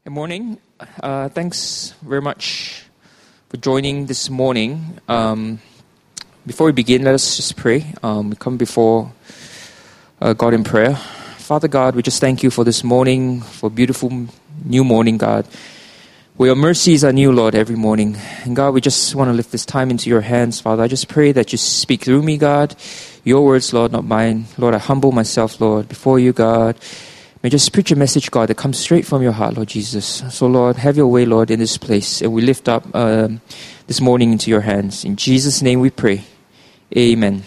Good morning. Thanks very much for joining this morning. Before we begin, let us just pray. We come before God in prayer. Father God, we just thank you for this morning, for a beautiful new morning, God. Where your mercies are new, Lord, every morning. And God, we just want to lift this time into your hands, Father. I just pray that you speak through me, God. Your words, Lord, not mine. Lord, I humble myself, Lord, before you, God. May just preach a message, God, that comes straight from your heart, Lord Jesus. So, Lord, have your way, Lord, in this place. And we lift up this morning into your hands. In Jesus' name we pray. Amen.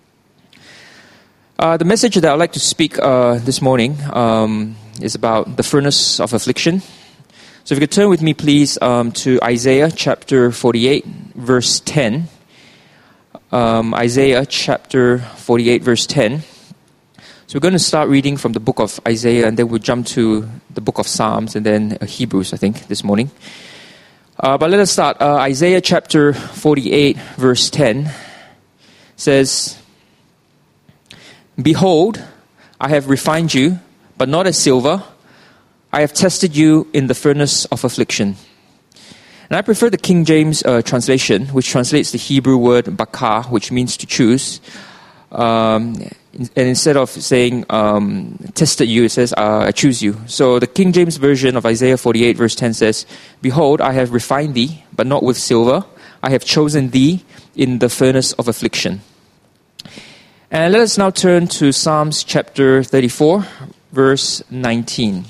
The message that I'd like to speak this morning is about the furnace of affliction. So if you could turn with me, please, to Isaiah chapter 48, verse 10. Isaiah chapter 48, verse 10. So we're going to start reading from the book of Isaiah, and then we'll jump to the book of Psalms, and then Hebrews, I think, this morning. But let us start. Isaiah chapter 48, verse 10 says, "Behold, I have refined you, but not as silver. I have tested you in the furnace of affliction." And I prefer the King James translation, which translates the Hebrew word bakar, which means to choose. And instead of saying tested you, it says I choose you. So the King James version of Isaiah 48 verse 10 says, "Behold, I have refined thee, but not with silver. I have chosen thee in the furnace of affliction." And let us now turn to Psalms chapter 34 verse 19.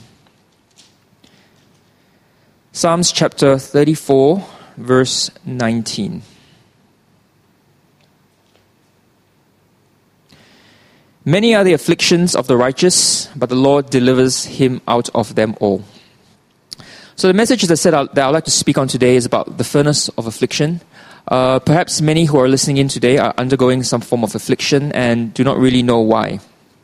Psalms chapter 34 verse 19. "Many are the afflictions of the righteous, but the Lord delivers him out of them all." So the message that I'd like to speak on today is about the furnace of affliction. Perhaps many who are listening in today are undergoing some form of affliction and do not really know why.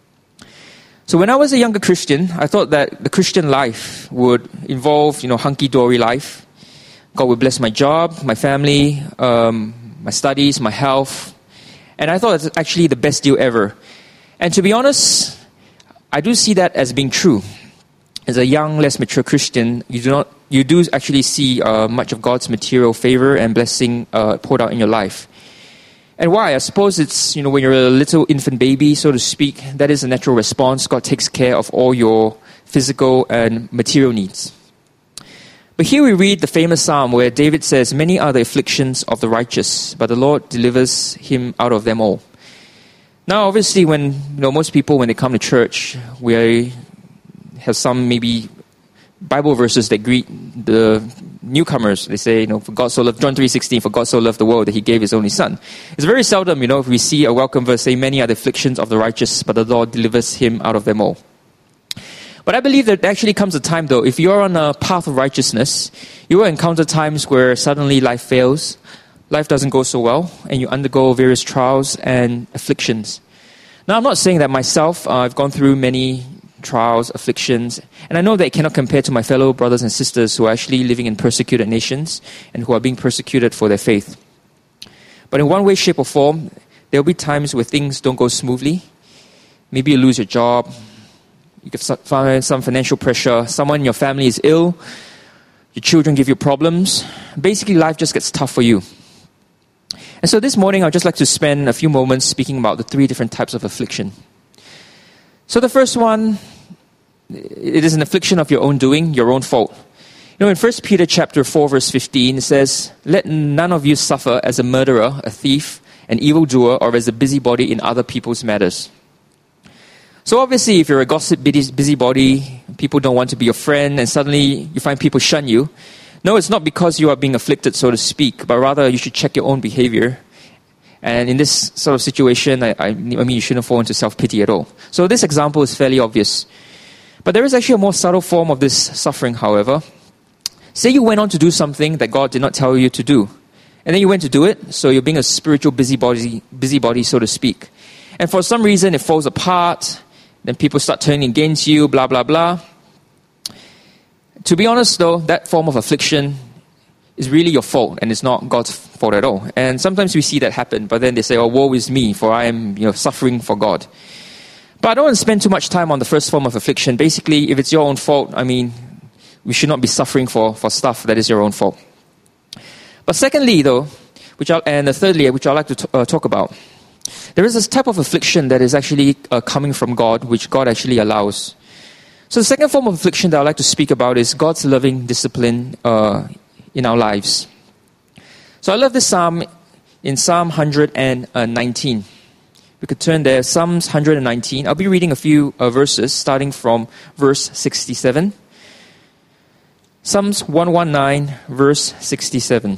So when I was a younger Christian, I thought that the Christian life would involve, hunky-dory life. God would bless my job, my family, my studies, my health. And I thought it's actually the best deal ever. And to be honest, I do see that as being true. As a young, less mature Christian, you do actually see much of God's material favor and blessing poured out in your life. And why? I suppose it's, when you're a little infant baby, so to speak, that is a natural response. God takes care of all your physical and material needs. But here we read the famous psalm where David says, "Many are the afflictions of the righteous, but the Lord delivers him out of them all." Now, obviously, when most people, when they come to church, we have some maybe Bible verses that greet the newcomers. They say, "For God so loved," John 3:16, "For God so loved the world that He gave His only Son." It's very seldom, if we see a welcome verse say, "Many are the afflictions of the righteous, but the Lord delivers him out of them all." But I believe that there actually comes a time, though, if you're on a path of righteousness, you will encounter times where suddenly life fails. Life doesn't go so well, and you undergo various trials and afflictions. Now, I'm not saying that myself. I've gone through many trials, afflictions, and I know that it cannot compare to my fellow brothers and sisters who are actually living in persecuted nations and who are being persecuted for their faith. But in one way, shape, or form, there will be times where things don't go smoothly. Maybe you lose your job, you get some financial pressure, someone in your family is ill, your children give you problems. Basically, life just gets tough for you. And so this morning, I'd just like to spend a few moments speaking about the three different types of affliction. So the first one, it is an affliction of your own doing, your own fault. In 1 Peter chapter 4, verse 15, it says, "Let none of you suffer as a murderer, a thief, an evildoer, or as a busybody in other people's matters." So obviously, if you're a gossip busybody, people don't want to be your friend, and suddenly you find people shun you. No, it's not because you are being afflicted, so to speak, but rather you should check your own behavior. And in this sort of situation, I mean, you shouldn't fall into self-pity at all. So this example is fairly obvious. But there is actually a more subtle form of this suffering, however. Say you went on to do something that God did not tell you to do. And then you went to do it, so you're being a spiritual busybody, so to speak. And for some reason, it falls apart. Then people start turning against you, blah, blah, blah. To be honest, though, that form of affliction is really your fault, and it's not God's fault at all. And sometimes we see that happen, but then they say, "Oh, woe is me, for I am suffering for God." But I don't want to spend too much time on the first form of affliction. Basically, if it's your own fault, we should not be suffering for stuff that is your own fault. But secondly, though, thirdly, which I'd like to talk about, there is this type of affliction that is actually coming from God, which God actually allows. So the second form of affliction that I'd like to speak about is God's loving discipline in our lives. So I love this psalm in Psalm 119. We could turn there, Psalms 119. I'll be reading a few verses, starting from verse 67. Psalms 119, verse 67.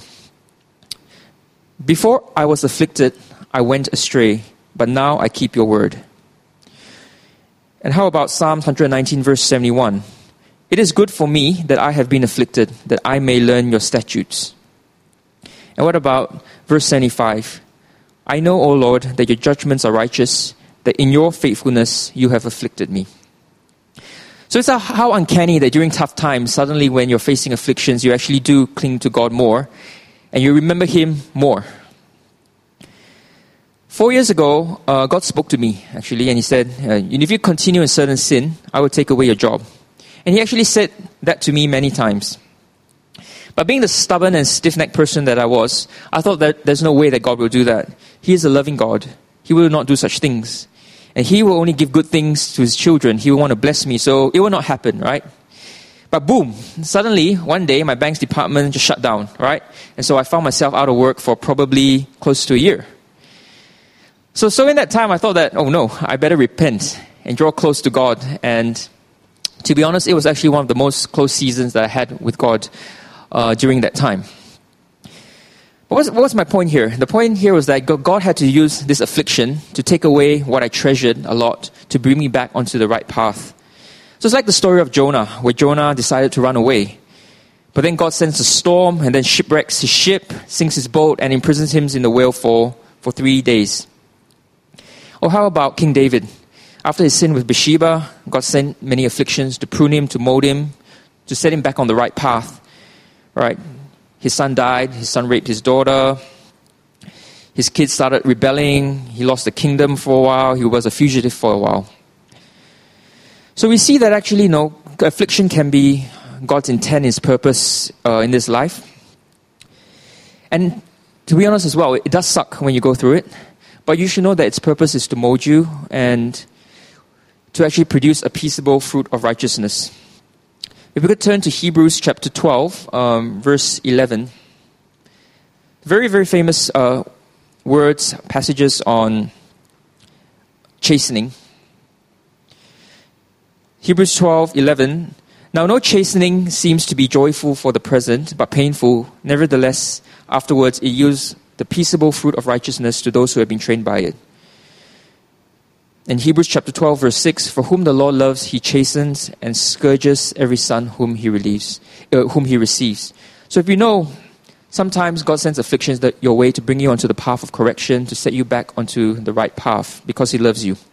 Before I was afflicted, I went astray, but now I keep your word. And how about Psalm 119, verse 71? It is good for me that I have been afflicted, that I may learn your statutes. And what about verse 75? I know, O Lord, that your judgments are righteous, that in your faithfulness you have afflicted me. So it's how uncanny that during tough times, suddenly when you're facing afflictions, you actually do cling to God more, and you remember Him more. 4 years ago, God spoke to me, actually, and He said, if you continue in certain sin, I will take away your job. And He actually said that to me many times. But being the stubborn and stiff-necked person that I was, I thought that there's no way that God will do that. He is a loving God. He will not do such things. And He will only give good things to His children. He will want to bless me, so it will not happen, right? But boom, suddenly, one day, my bank's department just shut down, right? And so I found myself out of work for probably close to a year. So in that time, I thought that, oh no, I better repent and draw close to God. And to be honest, it was actually one of the most close seasons that I had with God during that time. But what was my point here? The point here was that God had to use this affliction to take away what I treasured a lot, to bring me back onto the right path. So it's like the story of Jonah, where Jonah decided to run away. But then God sends a storm and then shipwrecks his ship, sinks his boat, and imprisons him in the whale for 3 days. Or how about King David? After his sin with Bathsheba, God sent many afflictions to prune him, to mold him, to set him back on the right path. Right? His son died, his son raped his daughter, his kids started rebelling, he lost the kingdom for a while, he was a fugitive for a while. So we see that actually, affliction can be God's intent, His purpose in this life. And to be honest as well, it does suck when you go through it. But you should know that its purpose is to mold you and to actually produce a peaceable fruit of righteousness. If we could turn to Hebrews chapter 12, verse 11. Very, very famous passages on chastening. Hebrews 12:11. Now no chastening seems to be joyful for the present, but painful. Nevertheless, afterwards it yields the peaceable fruit of righteousness to those who have been trained by it. In Hebrews chapter 12, verse 6, for whom the Lord loves, He chastens and scourges every son whom He receives. So if you know, sometimes God sends afflictions your way to bring you onto the path of correction, to set you back onto the right path, because He loves you.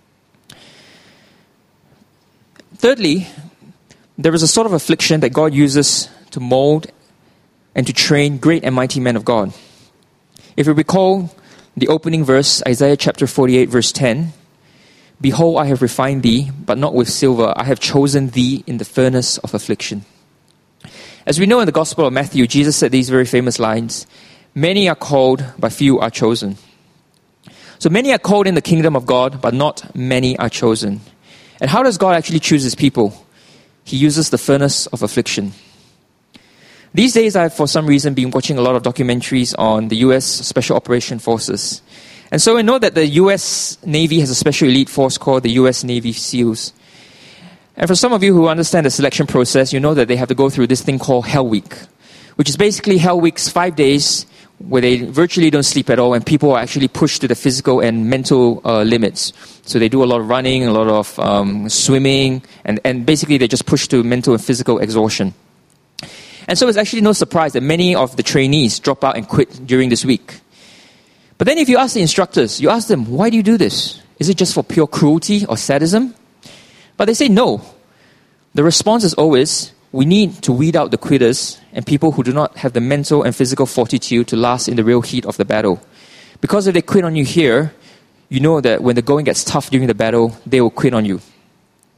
Thirdly, there is a sort of affliction that God uses to mold and to train great and mighty men of God. If you recall the opening verse, Isaiah chapter 48, verse 10, behold, I have refined thee, but not with silver. I have chosen thee in the furnace of affliction. As we know in the Gospel of Matthew, Jesus said these very famous lines, many are called, but few are chosen. So many are called in the kingdom of God, but not many are chosen. And how does God actually choose His people? He uses the furnace of affliction. These days, I've for some reason been watching a lot of documentaries on the U.S. Special Operation Forces. And so I know that the U.S. Navy has a special elite force called the U.S. Navy SEALs. And for some of you who understand the selection process, you know that they have to go through this thing called Hell Week, which is basically Hell Week's 5 days where they virtually don't sleep at all, and people are actually pushed to the physical and mental limits. So they do a lot of running, a lot of swimming, and basically they're just pushed to mental and physical exhaustion. And so it's actually no surprise that many of the trainees drop out and quit during this week. But then if you ask the instructors, you ask them, why do you do this? Is it just for pure cruelty or sadism? But they say no. The response is always, we need to weed out the quitters and people who do not have the mental and physical fortitude to last in the real heat of the battle. Because if they quit on you here, you know that when the going gets tough during the battle, they will quit on you.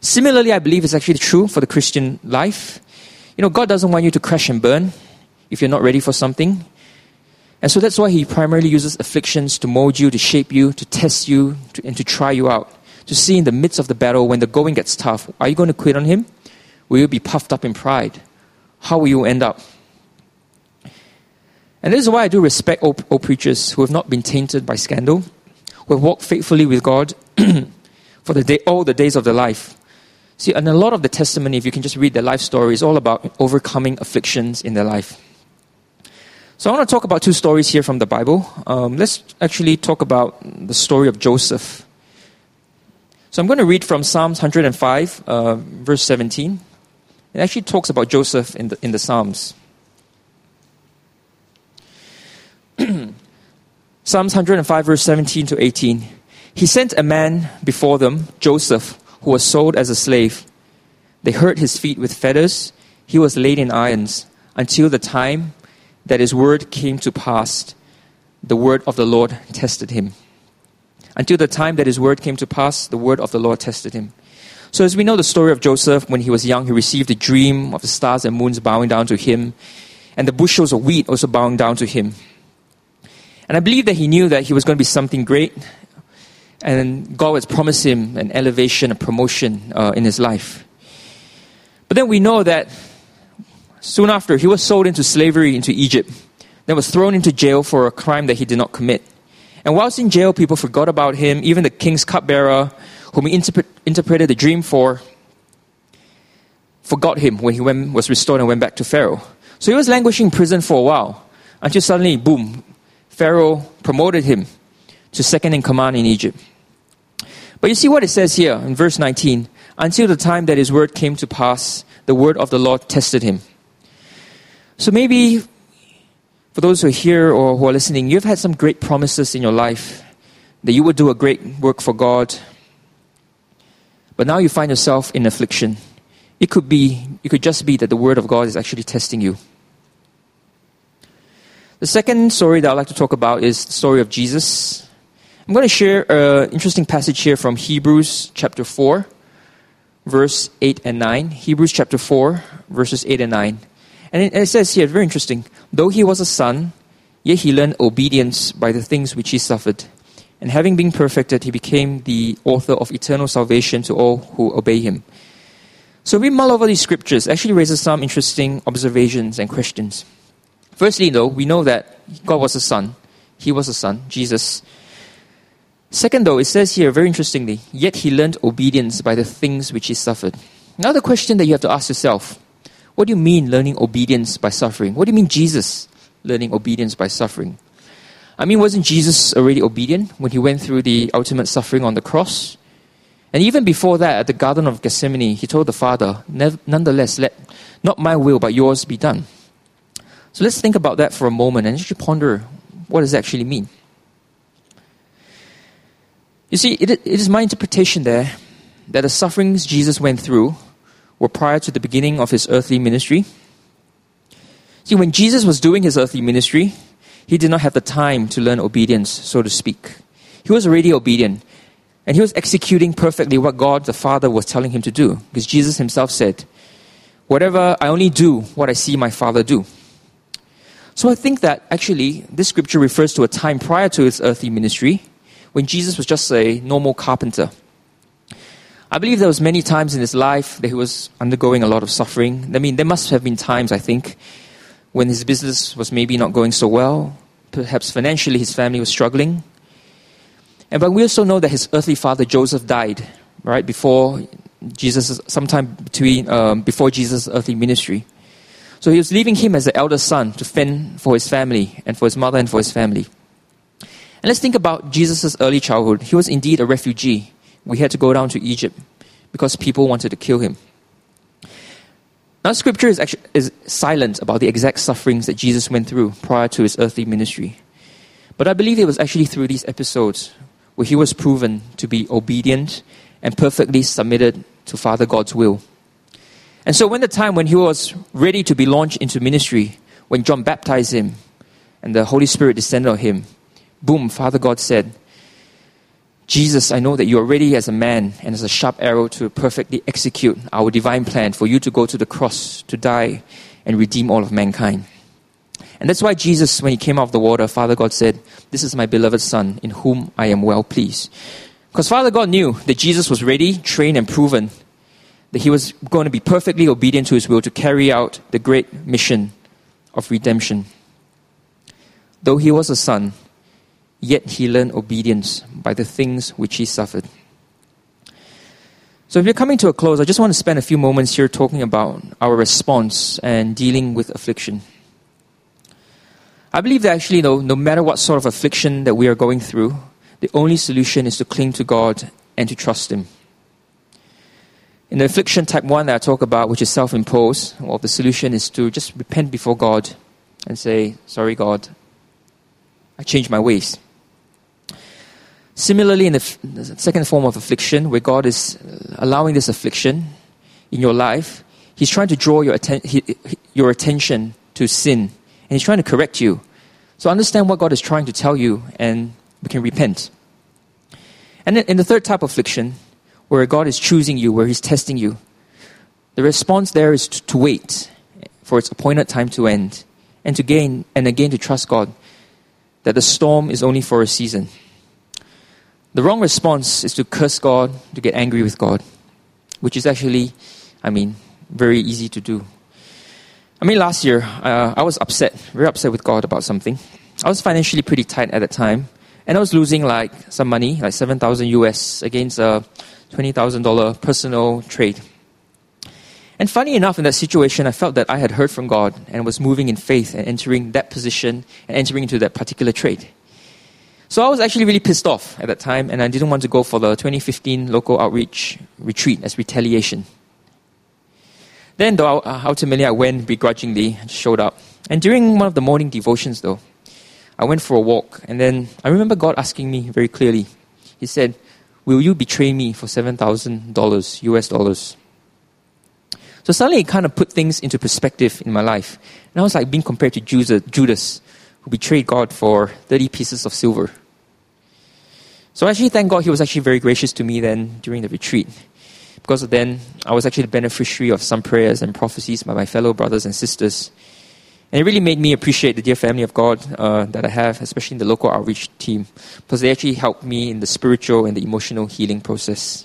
Similarly, I believe it's actually true for the Christian life. God doesn't want you to crash and burn if you're not ready for something. And so that's why He primarily uses afflictions to mold you, to shape you, to test you, and to try you out. To see in the midst of the battle, when the going gets tough, are you going to quit on Him? Will you be puffed up in pride? How will you end up? And this is why I do respect all preachers who have not been tainted by scandal, who have walked faithfully with God for all the days of their life. See, and a lot of the testimony, if you can just read their life story, is all about overcoming afflictions in their life. So I want to talk about two stories here from the Bible. Let's actually talk about the story of Joseph. So I'm going to read from Psalms 105, verse 17. It actually talks about Joseph in the Psalms. Psalms 105, verse 17 to 18. He sent a man before them, Joseph, who was sold as a slave. They hurt his feet with fetters. He was laid in irons until the time that his word came to pass. The word of the Lord tested him. Until the time that his word came to pass, the word of the Lord tested him. So as we know the story of Joseph, when he was young, he received a dream of the stars and moons bowing down to him, and the bushels of wheat also bowing down to him. And I believe that he knew that he was going to be something great, and God has promised him an elevation, a promotion in his life. But then we know that soon after, he was sold into slavery into Egypt, then was thrown into jail for a crime that he did not commit. And whilst in jail, people forgot about him. Even the king's cupbearer, whom he interpreted the dream for, forgot him when he was restored and went back to Pharaoh. So he was languishing in prison for a while, until suddenly, boom, Pharaoh promoted him to second in command in Egypt. But you see what it says here in verse 19. Until the time that his word came to pass, the word of the Lord tested him. So maybe for those who are here or who are listening, you've had some great promises in your life that you would do a great work for God. But now you find yourself in affliction. It could just be that the word of God is actually testing you. The second story that I'd like to talk about is the story of Jesus. I'm going to share an interesting passage here from Hebrews chapter 4, verse 8 and 9. Hebrews chapter 4, verses 8 and 9. And it says here, very interesting, though he was a son, yet he learned obedience by the things which he suffered. And having been perfected, he became the author of eternal salvation to all who obey him. So we mull over these scriptures, actually raises some interesting observations and questions. Firstly, though, we know that God was a son. He was a son, Jesus. Second, though, it says here, very interestingly, yet he learned obedience by the things which he suffered. Now the question that you have to ask yourself, what do you mean learning obedience by suffering? What do you mean Jesus learning obedience by suffering? I mean, wasn't Jesus already obedient when he went through the ultimate suffering on the cross? And even before that, at the Garden of Gethsemane, he told the Father, nonetheless, let not my will but yours be done. So let's think about that for a moment and just ponder, what does that actually mean? You see, it is my interpretation there that the sufferings Jesus went through were prior to the beginning of his earthly ministry. See, when Jesus was doing his earthly ministry, he did not have the time to learn obedience, so to speak. He was already obedient, and he was executing perfectly what God the Father was telling him to do, because Jesus himself said, whatever, I only do what I see my Father do. So I think that actually this scripture refers to a time prior to his earthly ministry when Jesus was just a normal carpenter. I believe there was many times in his life that he was undergoing a lot of suffering. I mean, there must have been times, I think, when his business was maybe not going so well. Perhaps financially his family was struggling. But we also know that his earthly father Joseph died, right, before Jesus' earthly ministry. So he was leaving him as the elder son to fend for his family and for his mother and for his family. And let's think about Jesus' early childhood. He was indeed a refugee. We had to go down to Egypt because people wanted to kill him. Now, Scripture is silent about the exact sufferings that Jesus went through prior to his earthly ministry. But I believe it was actually through these episodes where he was proven to be obedient and perfectly submitted to Father God's will. And so when the time when he was ready to be launched into ministry, when John baptized him and the Holy Spirit descended on him, boom, Father God said, Jesus, I know that you are ready as a man and as a sharp arrow to perfectly execute our divine plan for you to go to the cross, to die and redeem all of mankind. And that's why Jesus, when he came out of the water, Father God said, this is my beloved Son, in whom I am well pleased. Because Father God knew that Jesus was ready, trained and proven, that he was going to be perfectly obedient to his will to carry out the great mission of redemption. Though he was a son, yet he learned obedience by the things which he suffered. So if we're coming to a close, I just want to spend a few moments here talking about our response and dealing with affliction. I believe that actually, no matter what sort of affliction that we are going through, the only solution is to cling to God and to trust Him. In the affliction type 1 that I talk about, which is self-imposed, well, the solution is to just repent before God and say, sorry God, I changed my ways. Similarly, in the second form of affliction, where God is allowing this affliction in your life, He's trying to draw your attention to sin, and He's trying to correct you. So understand what God is trying to tell you, and we can repent. And then in the third type of affliction, where God is choosing you, where He's testing you, the response there is to wait for its appointed time to end, and to gain and again to trust God that the storm is only for a season. The wrong response is to curse God, to get angry with God, which is actually, very easy to do. Last year, I was very upset with God about something. I was financially pretty tight at the time, and I was losing some money, like $7,000 US against a $20,000 personal trade. And funny enough, in that situation, I felt that I had heard from God and was moving in faith and entering that position and entering into that particular trade. So I was actually really pissed off at that time, and I didn't want to go for the 2015 local outreach retreat as retaliation. Then, though, ultimately I went begrudgingly and showed up. And during one of the morning devotions, though, I went for a walk, and then I remember God asking me very clearly. He said, will you betray me for $7,000 US dollars? So suddenly it kind of put things into perspective in my life. And I was like being compared to Judas, who betrayed God for 30 pieces of silver. So actually, thank God, He was actually very gracious to me then during the retreat. Because then I was actually the beneficiary of some prayers and prophecies by my fellow brothers and sisters. And it really made me appreciate the dear family of God that I have, especially in the local outreach team, because they actually helped me in the spiritual and the emotional healing process.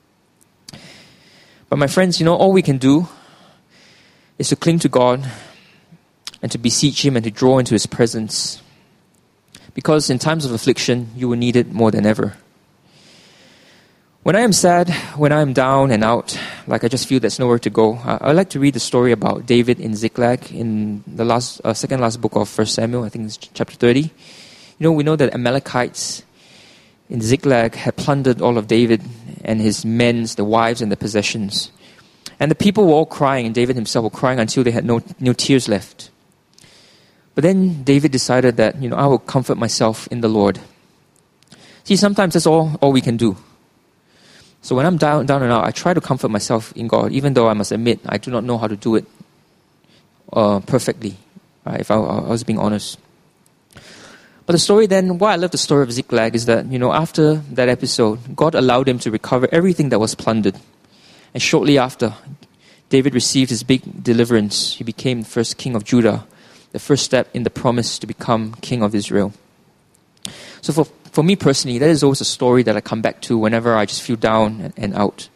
But my friends, all we can do is to cling to God and to beseech Him and to draw into His presence. Because in times of affliction, you will need it more than ever. When I am sad, when I am down and out, like I just feel there's nowhere to go, I like to read the story about David in Ziklag in the second last book of 1 Samuel, I think it's chapter 30. We know that Amalekites in Ziklag had plundered all of David and his men, the wives and the possessions. And the people were all crying, and David himself were crying until they had no tears left. But then David decided that, I will comfort myself in the Lord. See, sometimes that's all we can do. So when I'm down and out, I try to comfort myself in God, even though I must admit I do not know how to do it perfectly, right, if I was being honest. But the story then, why I love the story of Ziklag is that, after that episode, God allowed him to recover everything that was plundered. And shortly after, David received his big deliverance. He became the first king of Judah, the first step in the promise to become king of Israel. So for me personally, that is always a story that I come back to whenever I just feel down and out.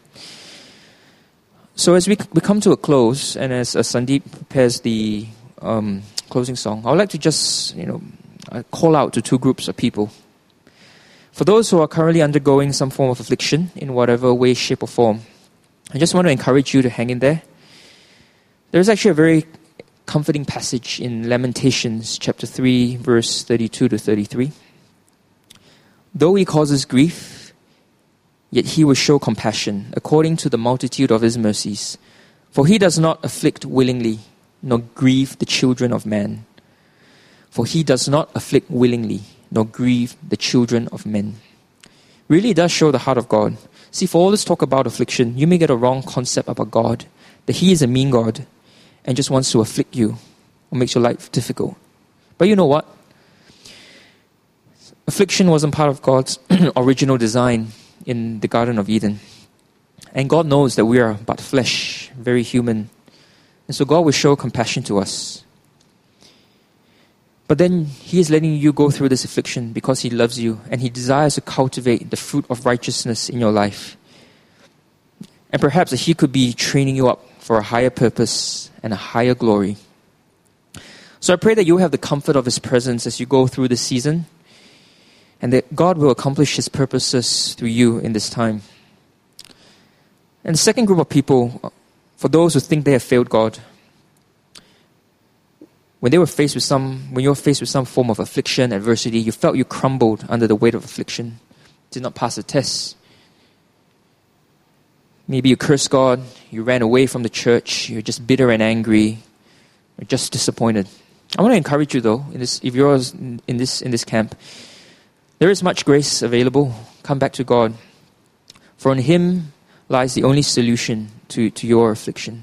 So as we come to a close, and as Sandeep prepares the closing song, I would like to just, call out to two groups of people. For those who are currently undergoing some form of affliction in whatever way, shape or form, I just want to encourage you to hang in there. There's actually a very comforting passage in Lamentations chapter 3, verse 32 to 33. Though he causes grief, yet he will show compassion according to the multitude of his mercies. For he does not afflict willingly, nor grieve the children of man. For he does not afflict willingly, nor grieve the children of men. Really does show the heart of God. See, for all this talk about affliction, you may get a wrong concept about God, that He is a mean God and just wants to afflict you or makes your life difficult. But you know what? Affliction wasn't part of God's original design in the Garden of Eden. And God knows that we are but flesh, very human. And so God will show compassion to us. But then He is letting you go through this affliction because He loves you and He desires to cultivate the fruit of righteousness in your life. And perhaps that He could be training you up for a higher purpose and a higher glory. So I pray that you have the comfort of His presence as you go through this season, and that God will accomplish His purposes through you in this time. And the second group of people, for those who think they have failed God, when you were faced with some form of affliction, adversity, you felt you crumbled under the weight of affliction, did not pass the test. Maybe you cursed God, you ran away from the church, you're just bitter and angry, you're just disappointed. I want to encourage you though, if you're in this camp, there is much grace available. Come back to God. For in Him lies the only solution to your affliction.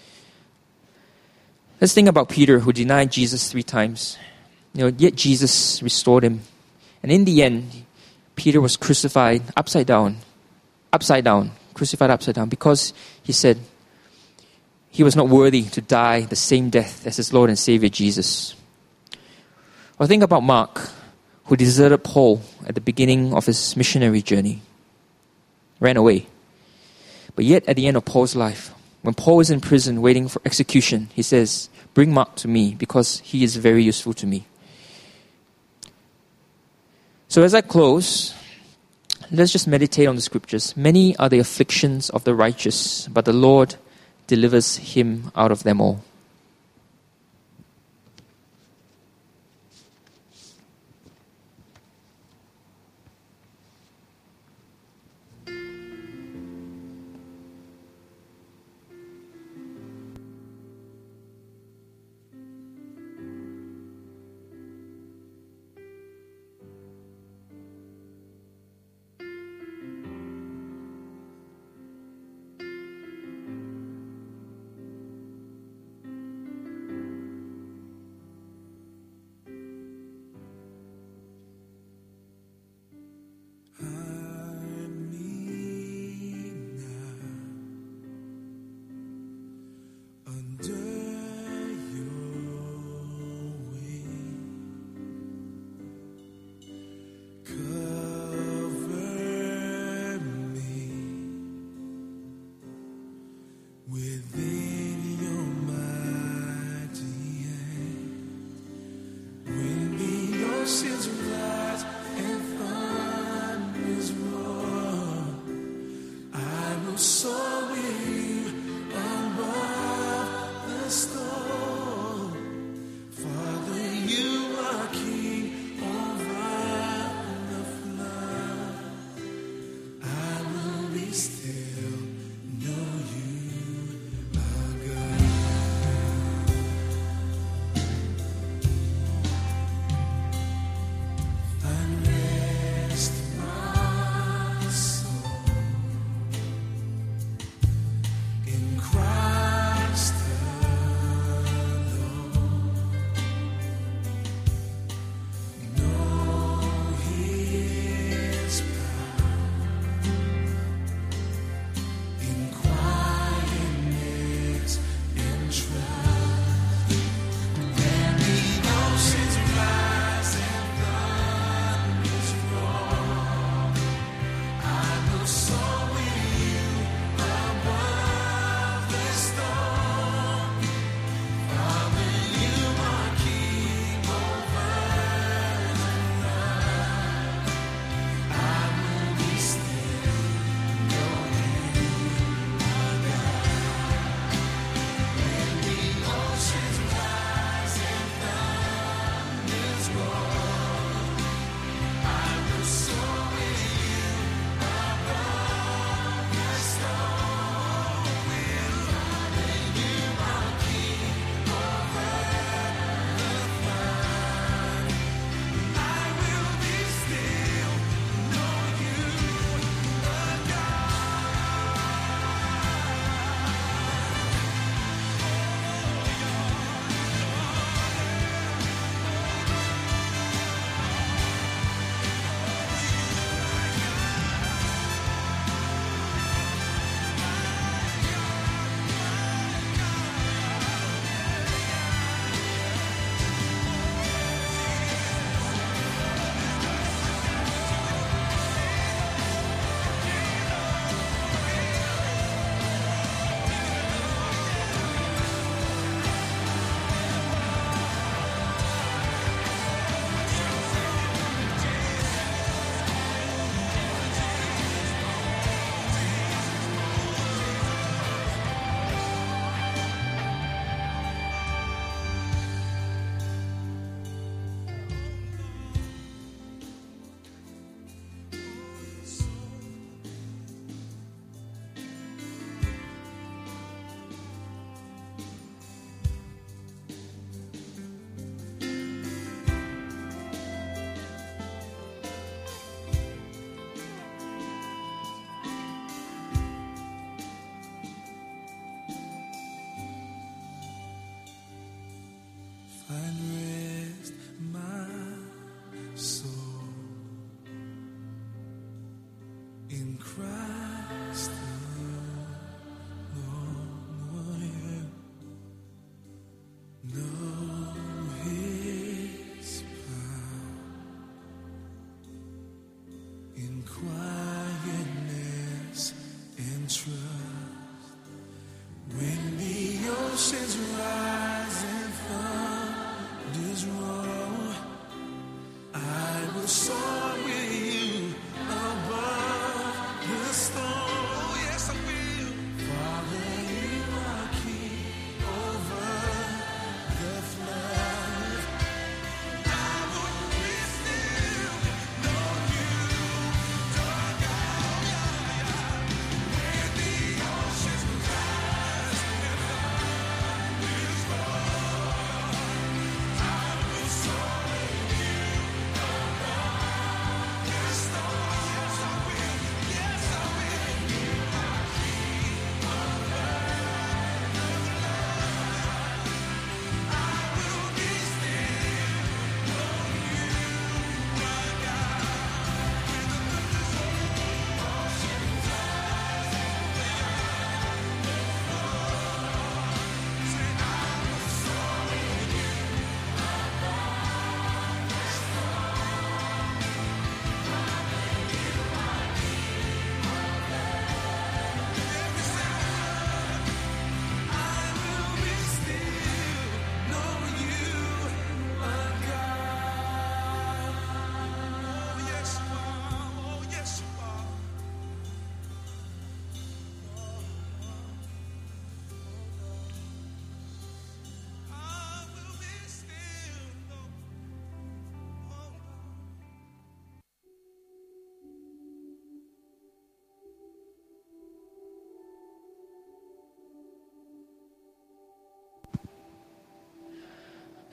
Let's think about Peter, who denied Jesus 3 times. Yet Jesus restored him. And in the end, Peter was crucified upside down, crucified upside down, because he said he was not worthy to die the same death as his Lord and Savior Jesus. Or think about Mark, who deserted Paul at the beginning of his missionary journey, ran away. But yet at the end of Paul's life, when Paul is in prison waiting for execution, he says, "Bring Mark to me because he is very useful to me." So as I close, let's just meditate on the scriptures. Many are the afflictions of the righteous, but the Lord delivers him out of them all.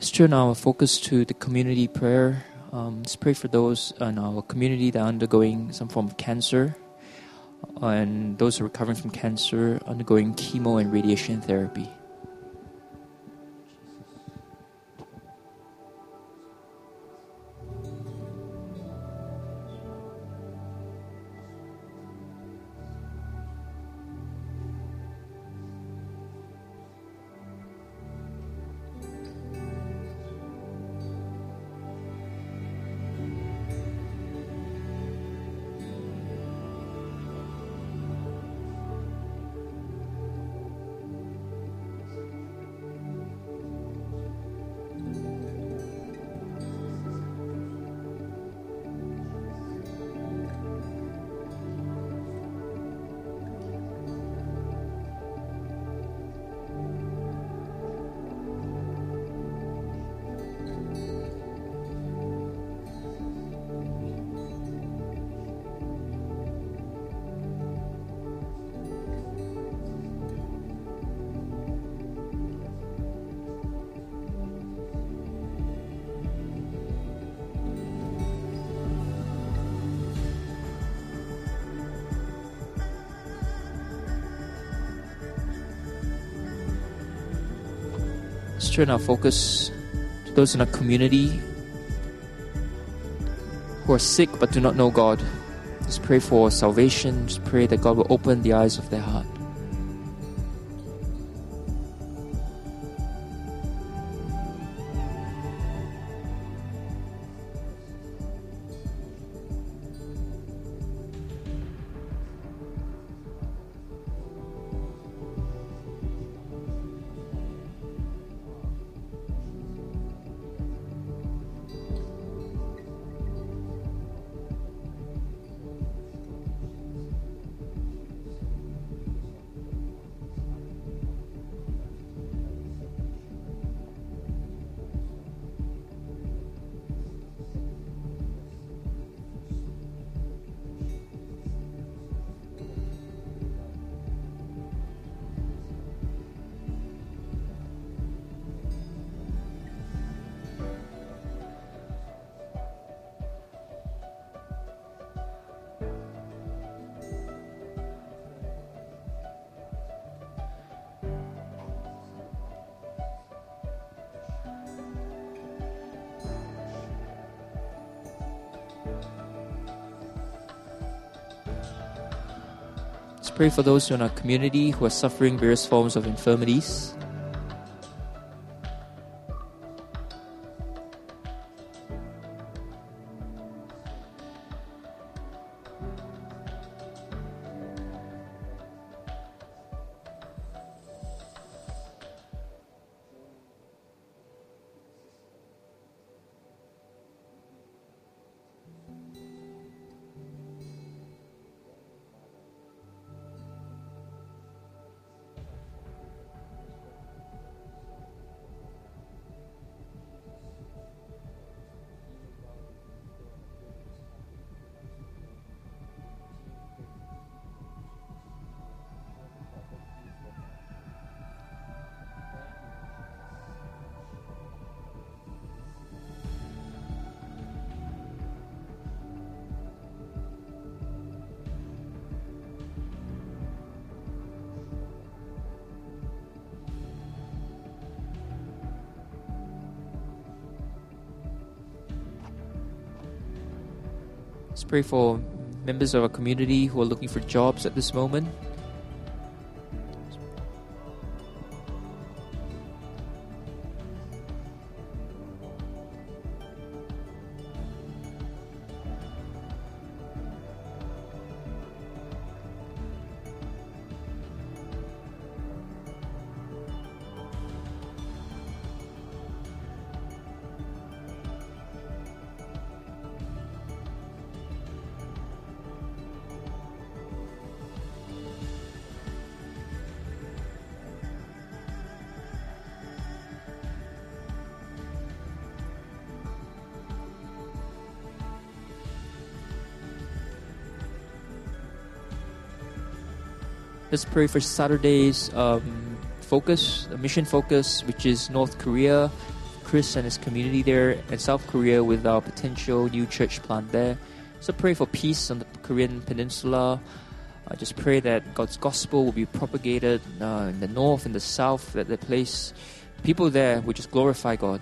Let's turn our focus to the community prayer. Let's pray for those in our community that are undergoing some form of cancer, and those who are recovering from cancer, undergoing chemo and radiation therapy. Let's turn our focus to those in our community who are sick but do not know God. Just pray for salvation. Just pray that God will open the eyes of their heart. Let's pray for those in our community who are suffering various forms of infirmities. Let's pray for members of our community who are looking for jobs at this moment. Let's pray for Saturday's focus, the mission focus, which is North Korea. Chris and his community there in South Korea with our potential new church plant there. So pray for peace on the Korean peninsula. I just pray that God's gospel will be propagated in the north and the south, that the place, people there will just glorify God.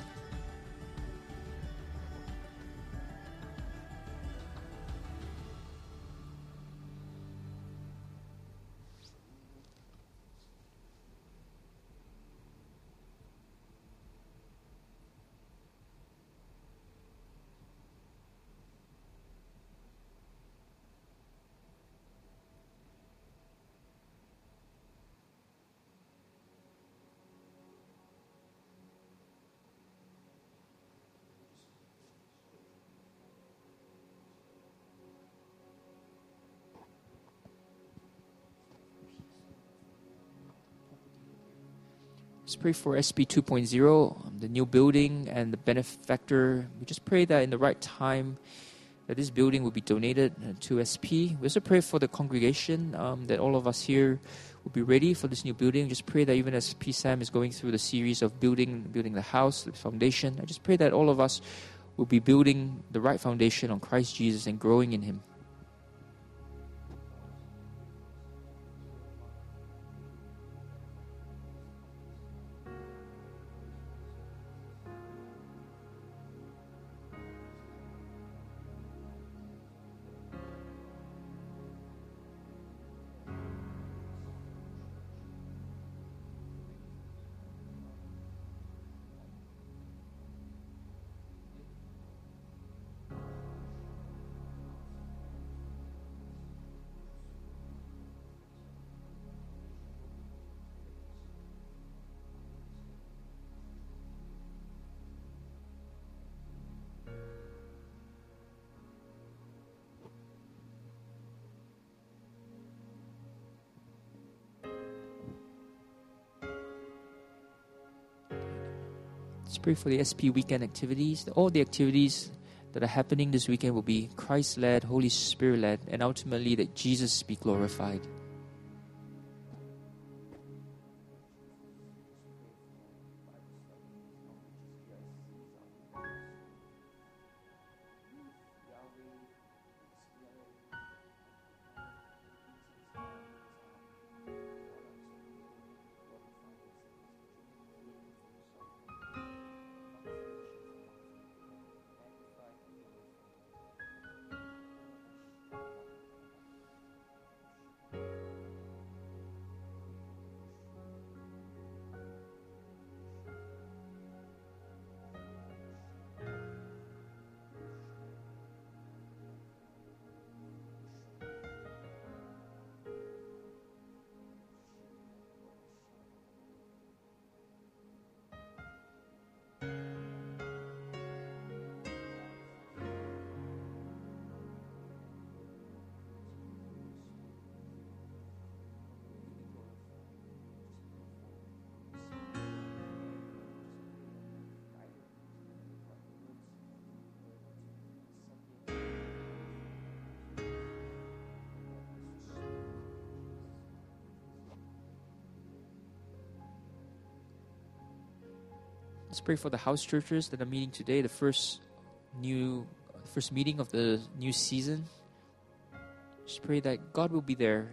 Let's pray for SP 2.0, the new building and the benefactor. We just pray that in the right time that this building will be donated to SP. We also pray for the congregation, that all of us here will be ready for this new building. Just pray that even as PSAM is going through the series of building the house, the foundation, I just pray that all of us will be building the right foundation on Christ Jesus and growing in Him. Let's pray for the SP weekend activities. All the activities that are happening this weekend will be Christ-led, Holy Spirit-led, and ultimately that Jesus be glorified. Let's pray for the house churches that are meeting today, the first meeting of the new season. Just pray that God will be there.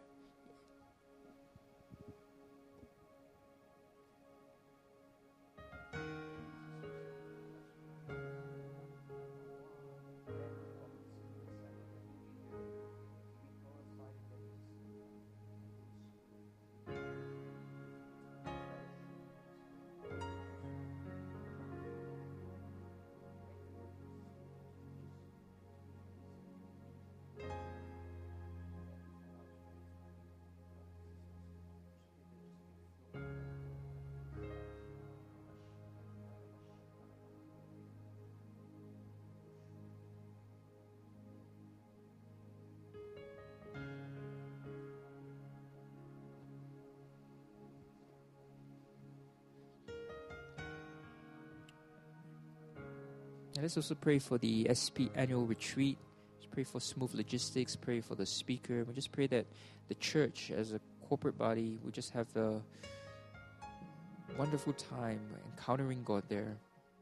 And let's also pray for the SP annual retreat. Just pray for smooth logistics. Pray for the speaker. We just pray that the church as a corporate body will just have a wonderful time encountering God there.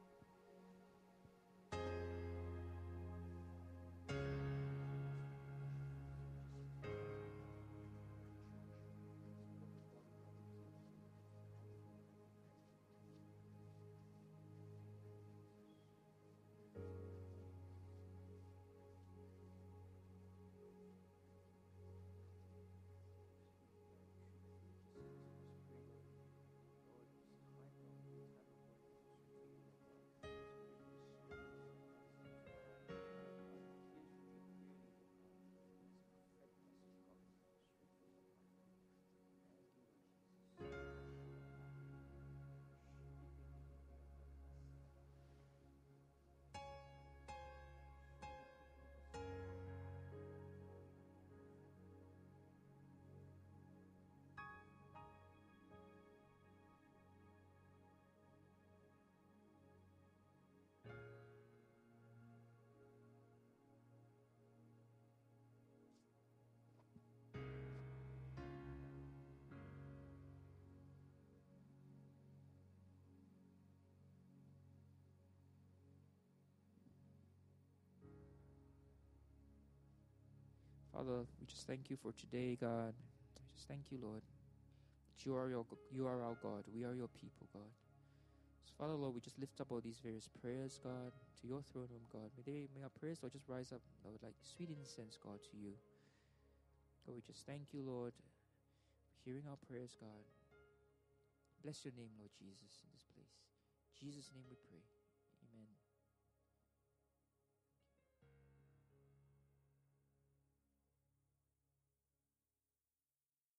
Father, we just thank you for today, God. We just thank you, Lord, that you are our God. We are your people, God. So, Father, Lord, we just lift up all these various prayers, God, to your throne room, God. May our prayers, Lord, just rise up, Lord, like sweet incense, God, to you. God, we just thank you, Lord, for hearing our prayers, God. Bless your name, Lord Jesus, in this place. In Jesus' name we pray. Amen.